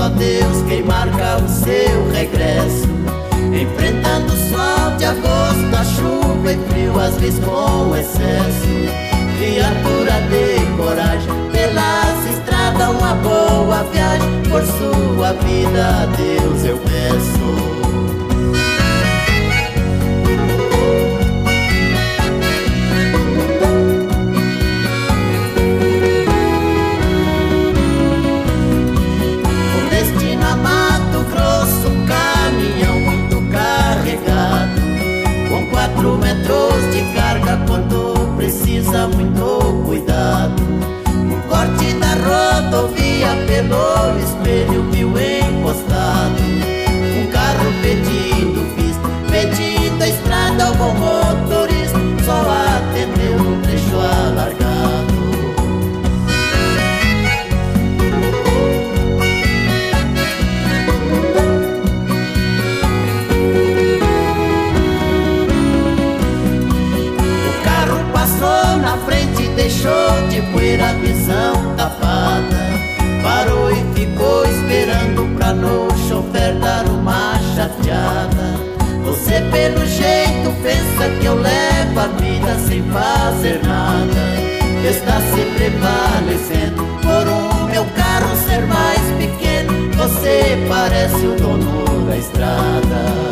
só Deus quem marca o seu regresso. Enfrentando o sol de agosto, a chuva e frio, às vezes com excesso. Criatura de coragem, pelas estradas uma boa viagem. Por sua vida a Deus eu peço. Com 4 metros de carga, quando precisa muito cuidado. No corte da rodovia, pelo espelho viu encostado um carro pedindo pista, pedindo a estrada ao bom motorista. Só atendeu no trecho alargado. Deixou de poeira a visão tapada, parou e ficou esperando pra no chofer dar uma chateada. Você pelo jeito pensa que eu levo a vida sem fazer nada. Está se prevalecendo por o meu carro ser mais pequeno. Você parece o dono da estrada.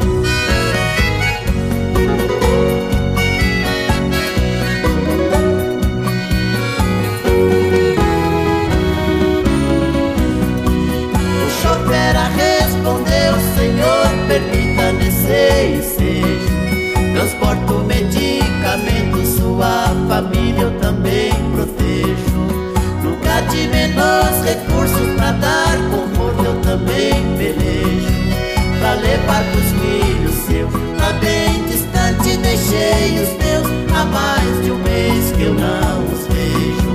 Respondeu: Senhor, permita nesse ensejo, transporto medicamento, sua família eu também protejo. Nunca de menos recursos pra dar conforto eu também pelejo. Pra levar pros filhos seus, lá bem distante deixei os meus. Há mais de um mês que eu não os vejo.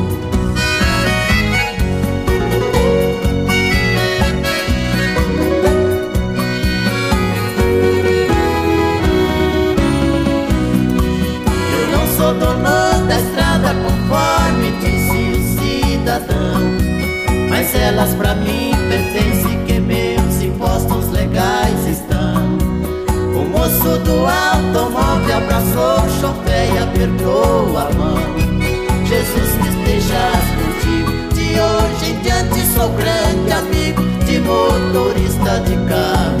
Sou dono da estrada conforme disse o cidadão, mas elas pra mim pertencem, que meus impostos legais estão. O moço do automóvel abraçou o chofer e apertou a mão. Jesus que estejas contigo, de hoje em diante sou grande amigo de motorista de carro.